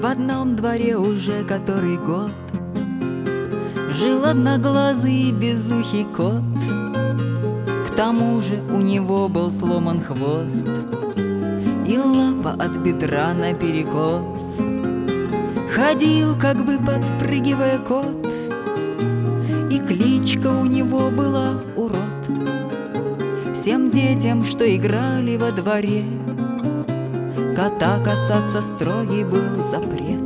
В одном дворе уже который год жил одноглазый безухий кот. К тому же у него был сломан хвост и лапа от бедра наперекос. Ходил, как бы подпрыгивая кот, и кличка у него была Урод. Всем детям, что играли во дворе, кота касаться строгий был запрет.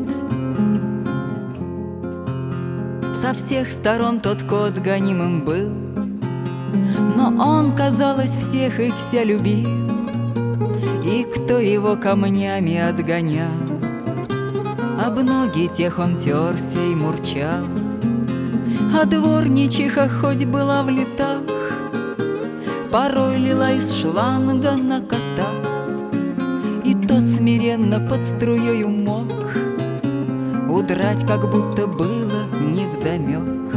Со всех сторон тот кот гонимым был, но он, казалось, всех и вся любил. И кто его камнями отгонял, об ноги тех он терся и мурчал. А дворничиха хоть была в летах, порой лила из шланга на кота, и тот смиренно под струёю мог удрать, как будто было невдомёк.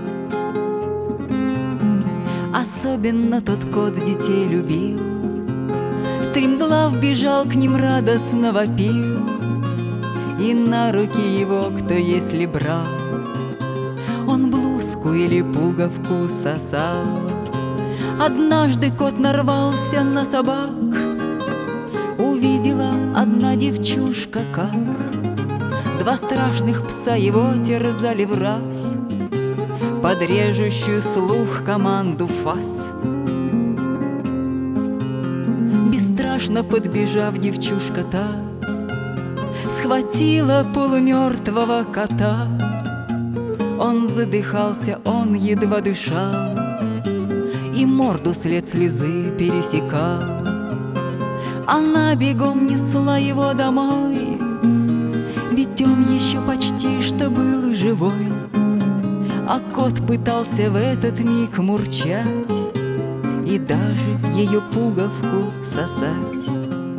Особенно тот кот детей любил, стремглав бежал к ним, радостно вопил, и на руки его кто если брал, он блузку или пуговку сосал. Однажды кот нарвался на собак, увидела одна девчушка, как два страшных пса его терзали враз под режущую слух команду фас. Бесстрашно подбежав, девчушка та схватила полумертвого кота. Он задыхался, он едва дышал, и морду след слезы пересекал. Она бегом несла его домой, ведь он еще почти что был живой. А кот пытался в этот миг мурчать и даже ее пуговку сосать.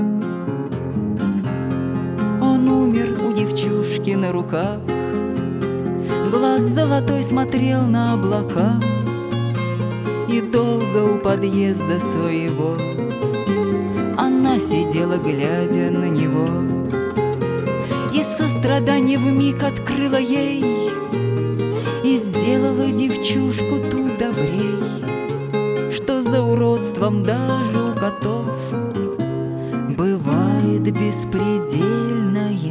Он умер у девчушки на руках, глаз золотой смотрел на облака, и долго у подъезда своего она сидела, глядя на него, и сострадание вмиг открыло ей и сделала девчушку ту добрей, что за уродством даже у котов бывает беспредельная